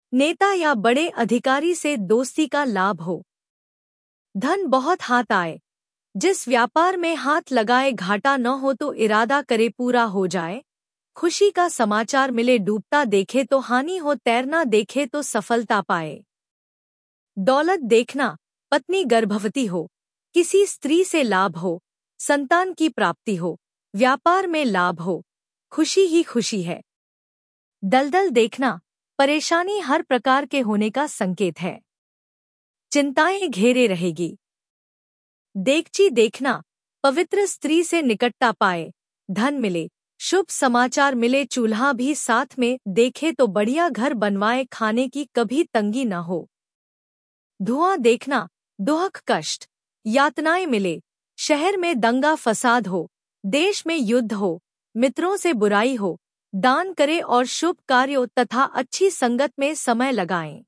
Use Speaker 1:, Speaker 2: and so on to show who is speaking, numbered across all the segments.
Speaker 1: नेता या बड़े अधिकारी से दोस्ती का लाभ हो। धन बहुत हाथ आए। जिस व्यापार में हाथ लगाए घाटा न हो तो इरादा करे पूरा हो जाए। खुशी का समाचार मिले डूबता देखे तो हानि हो, तैरना देखे तो सफलता पाए। दौलत देखना, पत्नी गर्भवती हो, किसी स्त्री से लाभ हो, संतान की प्राप्ति हो, व्यापार में लाभ हो, खुशी ही खुशी है। दलदल देखना, परेशानी हर प्रकार के होने का संकेत है। चिंताएं घेरे रहेगी। देगची देखना, पवित्र स्त्री से निकटता पाए, धन मिले, शुभ समाचार मिले। चूल्हा भी साथ में देखे तो बढ़िया घर बनवाए, खाने की कभी तंगी न हो। धुआं देखना, दुख कष्ट यातनाएं मिले, शहर में दंगा फसाद हो, देश में युद्ध हो, मित्रों से बुराई हो, दान करे और शुभ कार्यों तथा अच्छी संगत में समय लगाएं।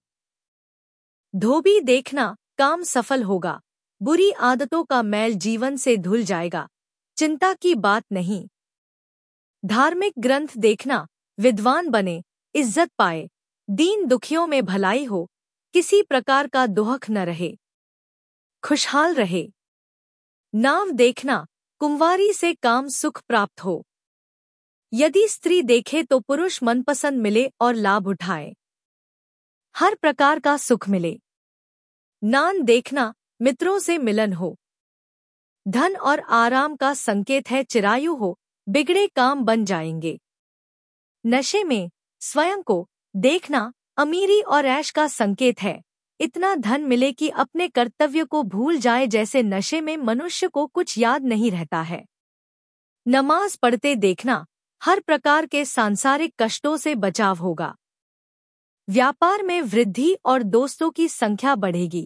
Speaker 1: धोबी देखना, काम सफल होगा, बुरी आदतों का मैल जीवन से धुल जाएगा, चिंता की बात नहीं। धार्मिक ग्रंथ देखना, विद्वान बने, इज्जत पाए, दीन दुखियों में भलाई हो, किसी प्रकार का दुख न रहे, खुशहाल रहे। नाव देखना, कुंवारी से काम सुख प्राप्त हो। यदि स्त्री देखे तो पुरुष मनपसंद मिले और लाभ उठाए, हर प्रकार का सुख मिले। नान देखना, मित्रों से मिलन हो। धन और आराम का संकेत है, चिरायु हो, बिगड़े काम बन जाएंगे। नशे में स्वयं को देखना, अमीरी और ऐश का संकेत है, इतना धन मिले कि अपने कर्तव्य को भूल जाए। जैसे नशे में मनुष्य को कुछ याद नहीं रहता है। नमाज पढ़ते देखना, हर प्रकार के सांसारिक कष्टों से बचाव होगा। व्यापार में वृद्धि और दोस्तों की संख्या बढ़ेगी।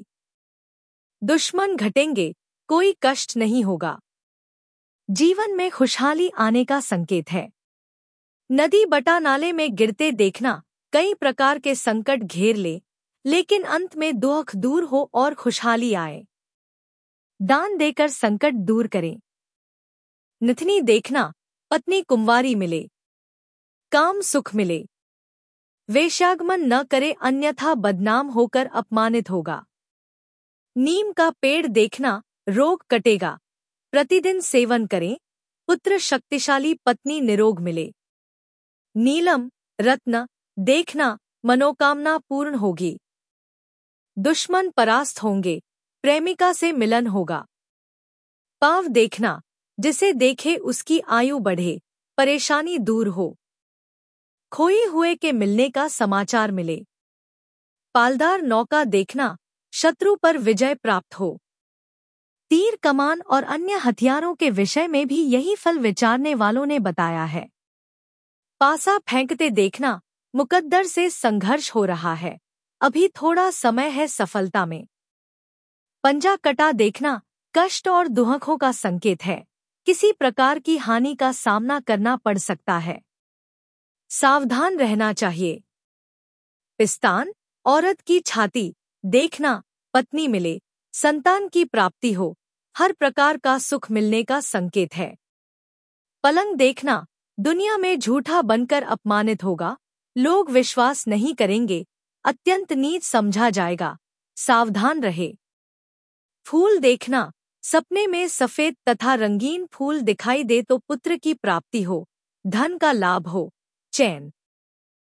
Speaker 1: दुश्मन घटेंगे, कोई कष्ट नहीं होगा। जीवन में खुशहाली आने का संकेत है। नदी बटा नाले में गिरते देखना, कई प्रकार के संकट घेर ले, लेकिन अंत में दुख दूर हो और खुशहाली आए। दान देकर संकट दूर करें। निथनी देखना, पत्नी कुंवारी मिले, काम सुख मिले। वेश्यागमन न करे, अन्यथा बदनाम होकर अपमानित होगा। नीम का पेड़ देखना, रोग कटेगा, प्रतिदिन सेवन करें, पुत्र शक्तिशाली, पत्नी निरोग मिले। नीलम रत्न देखना, मनोकामना पूर्ण होगी। दुश्मन परास्त होंगे, प्रेमिका से मिलन होगा। पाव देखना, जिसे देखे उसकी आयु बढ़े, परेशानी दूर हो, खोए हुए के मिलने का समाचार मिले। पालदार नौका देखना, शत्रु पर विजय प्राप्त हो। तीर कमान और अन्य हथियारों के विषय में भी यही फल विचारने वालों ने बताया है। पासा फेंकते देखना, मुकद्दर से संघर्ष हो रहा है, अभी थोड़ा समय है सफलता में। पंजा कटा देखना, कष्ट और दुखों का संकेत है, किसी प्रकार की हानि का सामना करना पड़ सकता है, सावधान रहना चाहिए। पिस्तान औरत की छाती देखना, पत्नी मिले, संतान की प्राप्ति हो, हर प्रकार का सुख मिलने का संकेत है। पलंग देखना, दुनिया में झूठा बनकर अपमानित होगा, लोग विश्वास नहीं करेंगे, अत्यंत नीच समझा जाएगा, सावधान रहे। फूल देखना, सपने में सफेद तथा रंगीन फूल दिखाई दे तो पुत्र की प्राप्ति हो, धन का लाभ हो, चैन